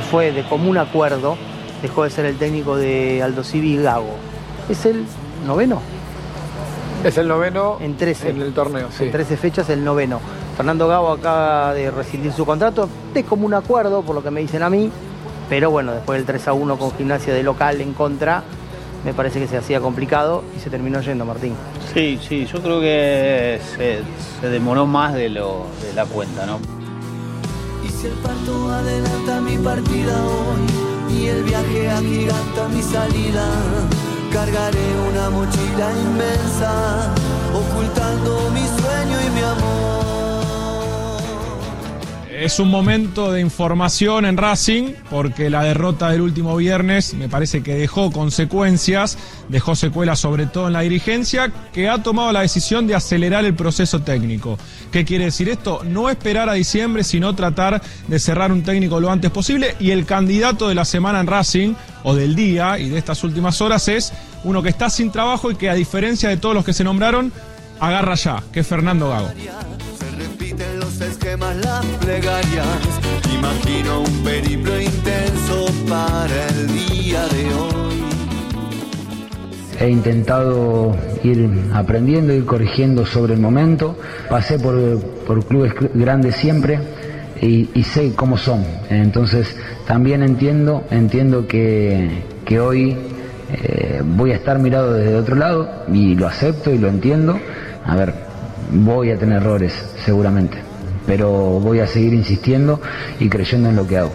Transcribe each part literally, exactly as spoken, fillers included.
fue de común acuerdo, dejó de ser el técnico de Aldosivi Gago. ¿Es el noveno? Es el noveno en, trece, en el torneo, sí. En trece fechas, el noveno. Fernando Gago acaba de rescindir su contrato de común acuerdo, por lo que me dicen a mí, pero bueno, después del tres a uno con Gimnasia de local en contra, me parece que se hacía complicado y se terminó yendo, Martín. Sí, sí, yo creo que se, se demoró más de, lo, de la cuenta, ¿no? Y si el parto adelanta mi partida hoy y el viaje agiganta mi salida, cargaré una mochila inmensa, ocultando mi sueño y mi amor. Es un momento de información en Racing, porque la derrota del último viernes me parece que dejó consecuencias, dejó secuelas sobre todo en la dirigencia, que ha tomado la decisión de acelerar el proceso técnico. ¿Qué quiere decir esto? No esperar a diciembre, sino tratar de cerrar un técnico lo antes posible, y el candidato de la semana en Racing, o del día y de estas últimas horas, es uno que está sin trabajo y que, a diferencia de todos los que se nombraron, agarra ya, que es Fernando Gago. Repiten los esquemas, las plegarias. Imagino un periplo intenso para el día de hoy. He intentado ir aprendiendo, ir corrigiendo sobre el momento. Pasé por, por clubes grandes siempre y, y sé cómo son. Entonces también entiendo, entiendo que, que hoy eh, voy a estar mirado desde otro lado y lo acepto y lo entiendo. A ver, voy a tener errores seguramente, pero voy a seguir insistiendo y creyendo en lo que hago.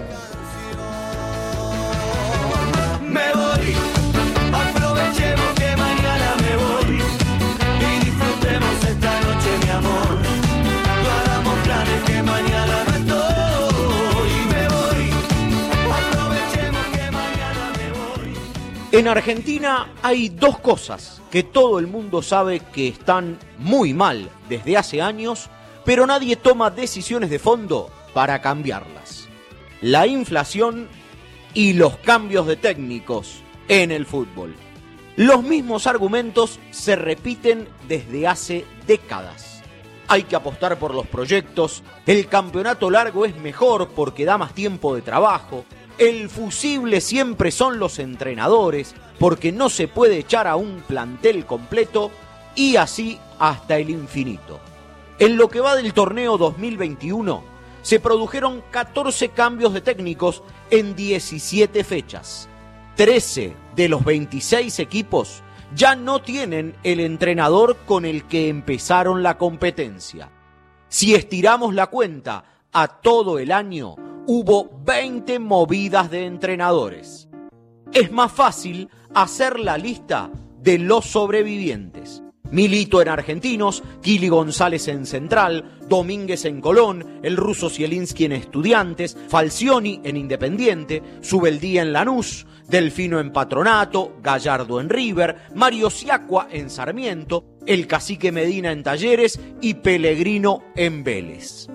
Me voy, aprovechemos que mañana me voy y disfrutemos esta noche, mi amor. No hagamos planes que mañana no estoy. Me voy, aprovechemos que mañana me voy. En Argentina hay dos cosas que todo el mundo sabe que están muy mal desde hace años, pero nadie toma decisiones de fondo para cambiarlas: la inflación y los cambios de técnicos en el fútbol. Los mismos argumentos se repiten desde hace décadas. Hay que apostar por los proyectos, el campeonato largo es mejor porque da más tiempo de trabajo, el fusible siempre son los entrenadores porque no se puede echar a un plantel completo, y así hasta el infinito. En lo que va del torneo dos mil veintiuno, se produjeron catorce cambios de técnicos en diecisiete fechas. trece de los veintiséis equipos ya no tienen el entrenador con el que empezaron la competencia. Si estiramos la cuenta a todo el año, hubo veinte movidas de entrenadores. Es más fácil hacer la lista de los sobrevivientes. Milito en Argentinos, Kili González en Central, Domínguez en Colón, el ruso Zielinski en Estudiantes, Falcioni en Independiente, Subeldía en Lanús, Delfino en Patronato, Gallardo en River, Mario Siacua en Sarmiento, el Cacique Medina en Talleres y Pellegrino en Vélez.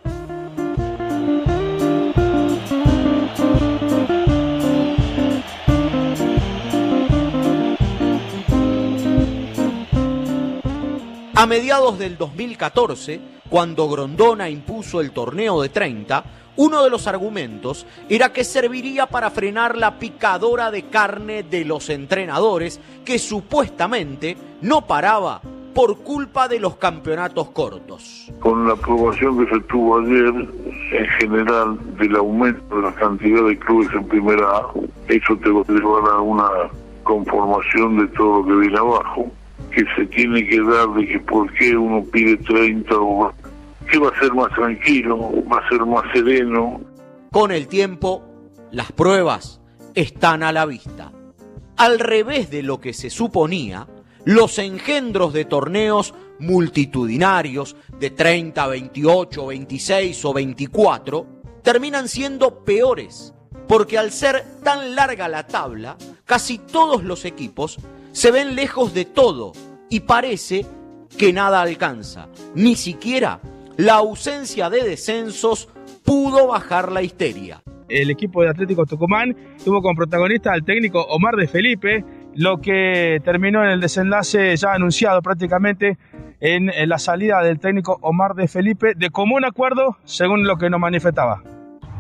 A mediados del dos mil catorce, cuando Grondona impuso el torneo de treinta, uno de los argumentos era que serviría para frenar la picadora de carne de los entrenadores, que supuestamente no paraba por culpa de los campeonatos cortos. Con la aprobación que se tuvo ayer, en general, del aumento de la cantidad de clubes en primera A, eso te va a llevar a una conformación de todo lo que viene abajo, que se tiene que dar de que por qué uno pide treinta o que va a ser más tranquilo, va a ser más sereno. Con el tiempo, las pruebas están a la vista. Al revés de lo que se suponía, los engendros de torneos multitudinarios de treinta, veintiocho, veintiséis o veinticuatro terminan siendo peores, porque al ser tan larga la tabla, casi todos los equipos se ven lejos de todo y parece que nada alcanza. Ni siquiera la ausencia de descensos pudo bajar la histeria. El equipo de Atlético Tucumán tuvo como protagonista al técnico Omar de Felipe, lo que terminó en el desenlace ya anunciado prácticamente en la salida del técnico Omar de Felipe, de común acuerdo, según lo que nos manifestaba.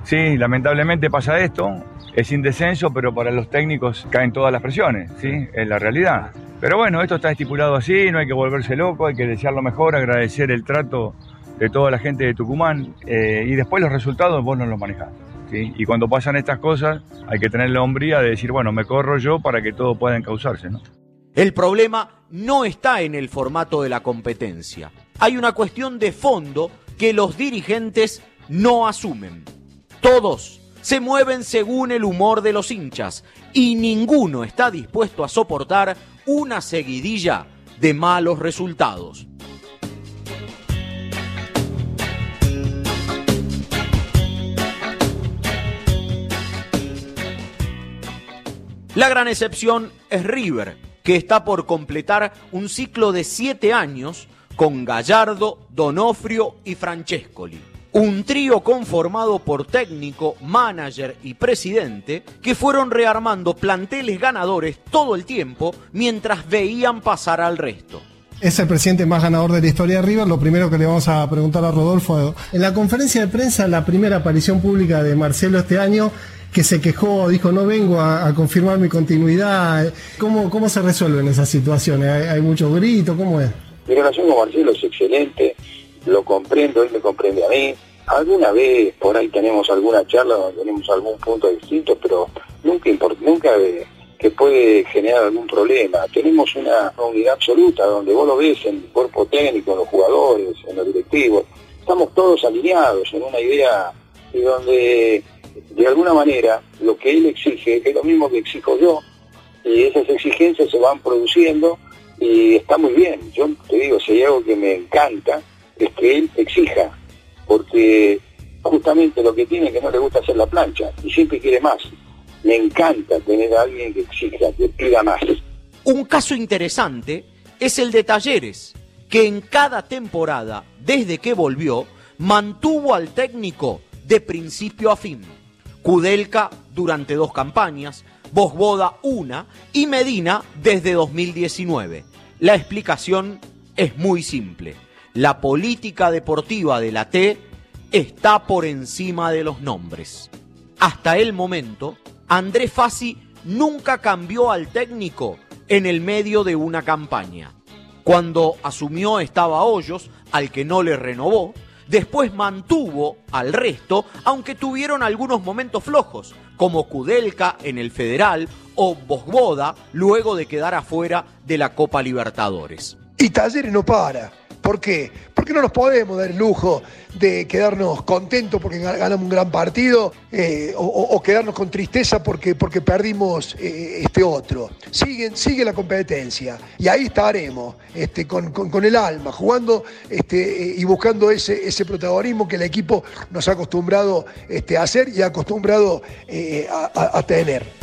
Sí, lamentablemente pasa esto, es sin descenso, pero para los técnicos caen todas las presiones, ¿sí? Es la realidad. Pero bueno, esto está estipulado así, no hay que volverse loco, hay que desear lo mejor, agradecer el trato de toda la gente de Tucumán eh, y después los resultados vos no los manejás, ¿sí? Y cuando pasan estas cosas hay que tener la hombría de decir, bueno, me corro yo para que todo pueda encauzarse, ¿no? El problema no está en el formato de la competencia. Hay una cuestión de fondo que los dirigentes no asumen. Todos se mueven según el humor de los hinchas y ninguno está dispuesto a soportar una seguidilla de malos resultados. La gran excepción es River, que está por completar un ciclo de siete años con Gallardo, Donofrio y Francescoli. Un trío conformado por técnico, manager y presidente que fueron rearmando planteles ganadores todo el tiempo mientras veían pasar al resto. Es el presidente más ganador de la historia de River. Lo primero que le vamos a preguntar a Rodolfo, en la conferencia de prensa, la primera aparición pública de Marcelo este año, que se quejó, dijo, no vengo a, a confirmar mi continuidad. ¿Cómo, cómo se resuelven esas situaciones? ¿Hay, hay mucho grito? ¿Cómo es? Mi relación con Marcelo es excelente, lo comprendo, él me comprende a mí. Alguna vez por ahí tenemos alguna charla donde tenemos algún punto distinto, pero nunca, nunca que puede generar algún problema. Tenemos una unidad absoluta donde vos lo ves en el cuerpo técnico, en los jugadores, en los directivos. Estamos todos alineados en una idea y donde de alguna manera lo que él exige es lo mismo que exijo yo, y esas exigencias se van produciendo y está muy bien. Yo te digo, si hay algo que me encanta es que él exija, porque justamente lo que tiene es que no le gusta hacer la plancha y siempre quiere más. Me encanta tener a alguien que exija, que pida más. Un caso interesante es el de Talleres, que en cada temporada, desde que volvió, mantuvo al técnico de principio a fin. Kudelka durante dos campañas, Vojvoda una y Medina desde dos mil diecinueve. La explicación es muy simple. La política deportiva de la T está por encima de los nombres. Hasta el momento, Andrés Fassi nunca cambió al técnico en el medio de una campaña. Cuando asumió estaba Hoyos, al que no le renovó. Después mantuvo al resto, aunque tuvieron algunos momentos flojos, como Kudelka en el Federal o Vojvoda luego de quedar afuera de la Copa Libertadores. Y Talleres no para. ¿Por qué? Porque no nos podemos dar el lujo de quedarnos contentos porque ganamos un gran partido eh, o, o quedarnos con tristeza porque, porque perdimos eh, este otro. Sigue, sigue la competencia y ahí estaremos este, con, con, con el alma, jugando este, eh, y buscando ese, ese protagonismo que el equipo nos ha acostumbrado este, a hacer y ha acostumbrado eh, a, a, a tener.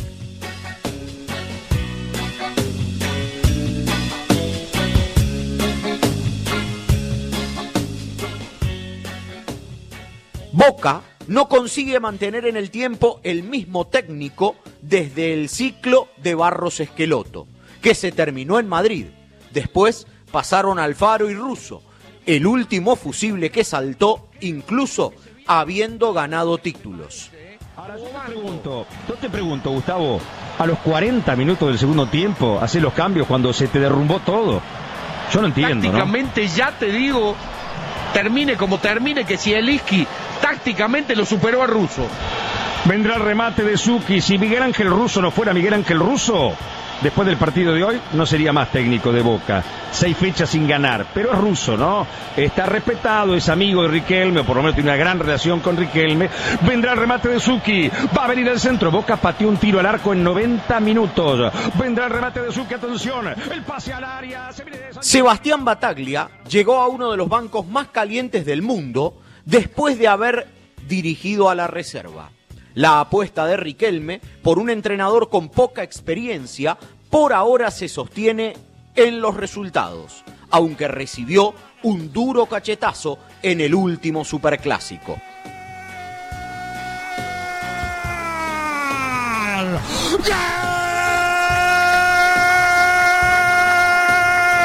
Boca no consigue mantener en el tiempo el mismo técnico desde el ciclo de Barros Esqueloto, que se terminó en Madrid. Después pasaron Alfaro y Russo, el último fusible que saltó, incluso habiendo ganado títulos. Ahora yo te pregunto, yo te pregunto, Gustavo, a los cuarenta minutos del segundo tiempo, hacer los cambios cuando se te derrumbó todo. Yo no entiendo, tácticamente, ¿no? Ya te digo, termine como termine, que si el Isqui tácticamente lo superó a Russo. Vendrá el remate de Zucchi. Si Miguel Ángel Russo no fuera Miguel Ángel Russo, después del partido de hoy no sería más técnico de Boca. Seis fechas sin ganar, pero es Russo, ¿no? Está respetado, es amigo de Riquelme, o por lo menos tiene una gran relación con Riquelme. Vendrá el remate de Zucchi, va a venir al centro. Boca pateó un tiro al arco en noventa minutos. Vendrá el remate de Zucchi, atención, el pase al área. Se viene de... Sebastián Bataglia llegó a uno de los bancos más calientes del mundo después de haber dirigido a la reserva. La apuesta de Riquelme por un entrenador con poca experiencia por ahora se sostiene en los resultados, aunque recibió un duro cachetazo en el último superclásico.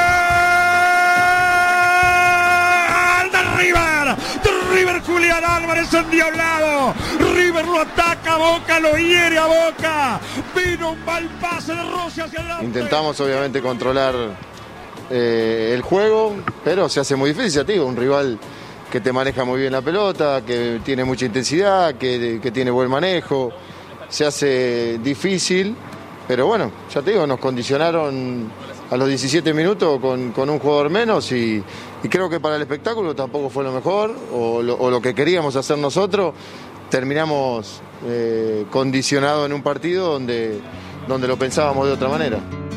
River Julián Álvarez aparece endiablado. River lo ataca, Boca lo hiere a Boca. Vino un mal pase de Rossi hacia adelante. Intentamos obviamente controlar eh, el juego, pero se hace muy difícil, ya te digo, un rival que te maneja muy bien la pelota, que tiene mucha intensidad, que, que tiene buen manejo. Se hace difícil, pero bueno, ya te digo, nos condicionaron a los diecisiete minutos con, con un jugador menos y, y creo que para el espectáculo tampoco fue lo mejor o lo, o lo que queríamos hacer nosotros. Terminamos eh, condicionados en un partido donde, donde lo pensábamos de otra manera.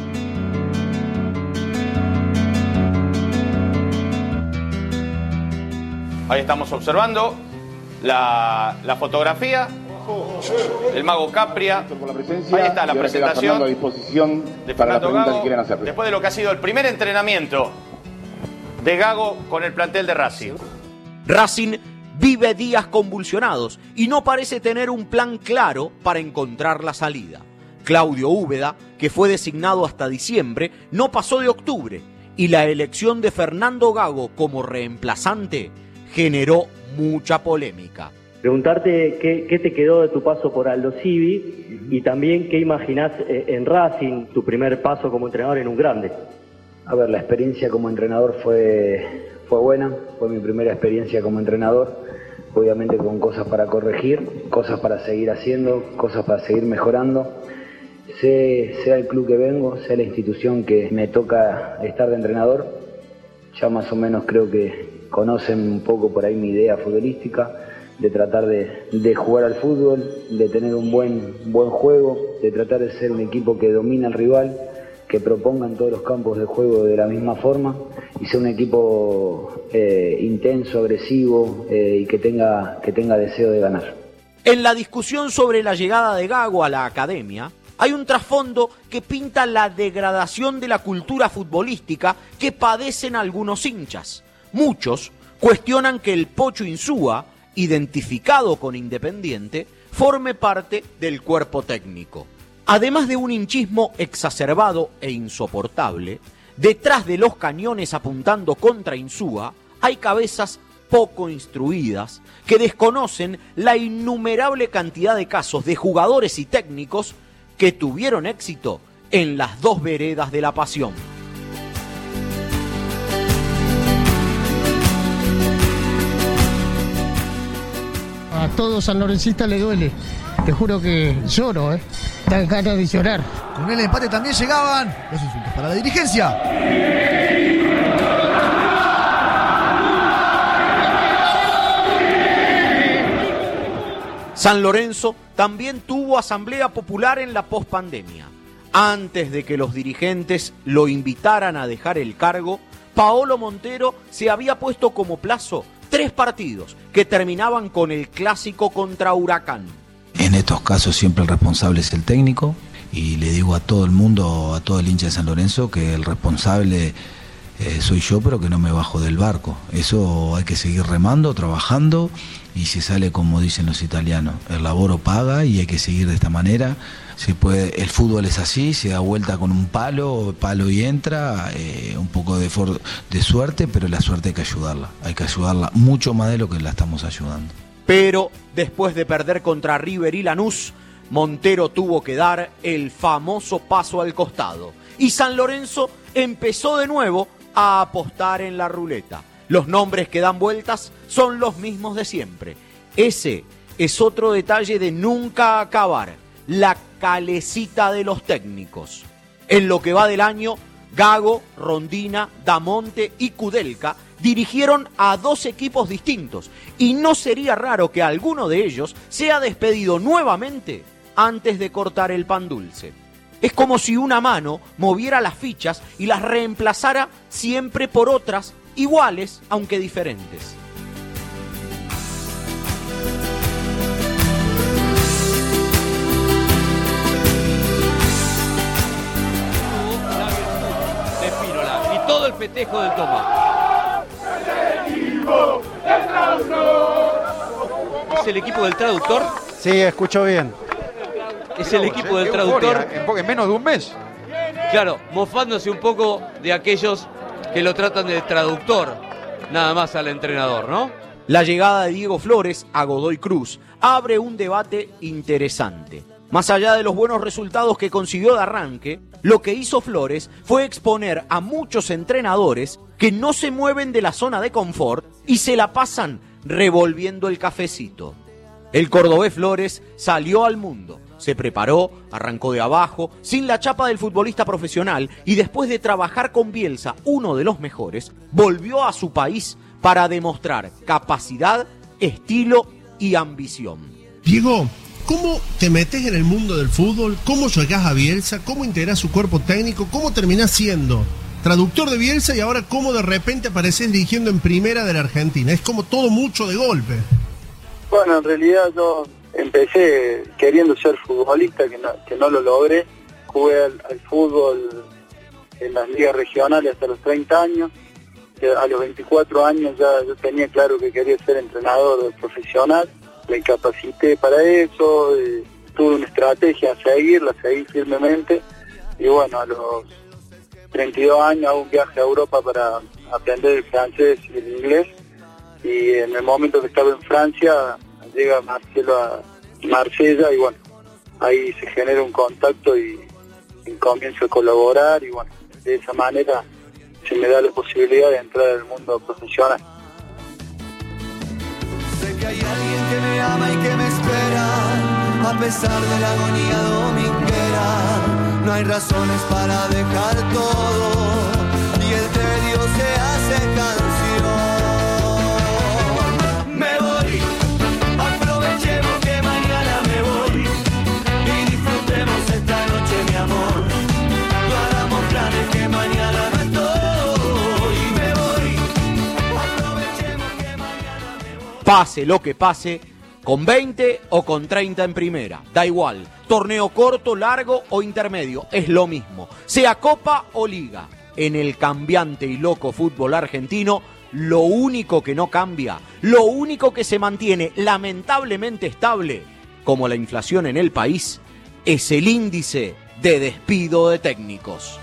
Ahí estamos observando la, la fotografía. El mago Capria. Ahí está la presentación a disposición de para Fernando las preguntas Gago, que quieran hacerle. después de lo que ha sido el primer entrenamiento de Gago con el plantel de Racing. Racing vive días convulsionados y no parece tener un plan claro para encontrar la salida. Claudio Úbeda, que fue designado hasta diciembre, no pasó de octubre y la elección de Fernando Gago como reemplazante generó mucha polémica. Preguntarte qué, qué te quedó de tu paso por Aldo Civi y también qué imaginás en Racing, tu primer paso como entrenador en un grande. A ver, la experiencia como entrenador fue, fue buena, fue mi primera experiencia como entrenador, obviamente con cosas para corregir, cosas para seguir haciendo, cosas para seguir mejorando. Sé, sea el club que vengo, sea la institución que me toca estar de entrenador, ya más o menos creo que conocen un poco por ahí mi idea futbolística, de tratar de, de jugar al fútbol, de tener un buen, buen juego, de tratar de ser un equipo que domina al rival, que proponga en todos los campos de juego de la misma forma y sea un equipo eh, intenso, agresivo eh, y que tenga, que tenga deseo de ganar. En la discusión sobre la llegada de Gago a la academia, hay un trasfondo que pinta la degradación de la cultura futbolística que padecen algunos hinchas. Muchos cuestionan que el Pocho Insúa, identificado con Independiente, forme parte del cuerpo técnico. Además de un hinchismo exacerbado e insoportable, detrás de los cañones apuntando contra Insúa hay cabezas poco instruidas que desconocen la innumerable cantidad de casos de jugadores y técnicos que tuvieron éxito en las dos veredas de la pasión. A todo sanlorencista le duele. Te juro que lloro, ¿eh? Dan ganas de llorar. Con el empate también llegaban los insultos para la dirigencia. San Lorenzo también tuvo asamblea popular en la pospandemia. Antes de que los dirigentes lo invitaran a dejar el cargo, Paolo Montero se había puesto como plazo tres partidos que terminaban con el clásico contra Huracán. En estos casos siempre el responsable es el técnico y le digo a todo el mundo, a todo el hincha de San Lorenzo, que el responsable eh, soy yo, pero que no me bajo del barco. Eso hay que seguir remando, trabajando y si sale como dicen los italianos, el laboro paga y hay que seguir de esta manera. Se puede, el fútbol es así, se da vuelta con un palo, palo y entra, eh, un poco de, for, de suerte, pero la suerte hay que ayudarla, hay que ayudarla mucho más de lo que la estamos ayudando. Pero después de perder contra River y Lanús, Montero tuvo que dar el famoso paso al costado. Y San Lorenzo empezó de nuevo a apostar en la ruleta. Los nombres que dan vueltas son los mismos de siempre. Ese es otro detalle de nunca acabar, la calecita de los técnicos. En lo que va del año, Gago, Rondina, Damonte y Kudelka dirigieron a dos equipos distintos y no sería raro que alguno de ellos sea despedido nuevamente antes de cortar el pan dulce. Es como si una mano moviera las fichas y las reemplazara siempre por otras iguales aunque diferentes. Y todo el festejo del Toma. ¿Es el equipo del traductor? Sí, escucho bien. Es el equipo del traductor. En menos de un mes. Claro, mofándose un poco de aquellos que lo tratan de traductor, nada más al entrenador, ¿no? La llegada de Diego Flores a Godoy Cruz abre un debate interesante. Más allá de los buenos resultados que consiguió de arranque, lo que hizo Flores fue exponer a muchos entrenadores que no se mueven de la zona de confort y se la pasan revolviendo el cafecito. El cordobés Flores salió al mundo, se preparó, arrancó de abajo, sin la chapa del futbolista profesional y después de trabajar con Bielsa, uno de los mejores, volvió a su país para demostrar capacidad, estilo y ambición. Diego, ¿cómo te metes en el mundo del fútbol? ¿Cómo llegás a Bielsa? ¿Cómo integrás su cuerpo técnico? ¿Cómo terminás siendo traductor de Bielsa y ahora cómo de repente apareces dirigiendo en primera de la Argentina? Es como todo mucho de golpe. Bueno, en realidad yo empecé queriendo ser futbolista, que no, que no lo logré. Jugué al, al fútbol en las ligas regionales hasta los treinta años. A los veinticuatro años ya yo tenía claro que quería ser entrenador profesional. Me capacité para eso, eh, tuve una estrategia a seguir, la seguí firmemente. Y bueno, a los treinta y dos años hago un viaje a Europa para aprender el francés y el inglés. Y en el momento que estaba en Francia, llega Marcelo a Marsella y bueno, ahí se genera un contacto y, y comienzo a colaborar y bueno, de esa manera se me da la posibilidad de entrar al mundo profesional. Sé que hay alguien que me ama y que me espera, a pesar de la agonía dominguera. No hay razones para dejar todo y el tedio se hace canción. Me voy, aprovechemos que mañana me voy y disfrutemos esta noche, mi amor. No hagamos planes que mañana no estoy. Me voy, aprovechemos que mañana me voy. Pase lo que pase, con veinte o con treinta en primera, da igual. Torneo corto, largo o intermedio, es lo mismo. Sea Copa o Liga. En el cambiante y loco fútbol argentino, lo único que no cambia, lo único que se mantiene lamentablemente estable, como la inflación en el país, es el índice de despido de técnicos.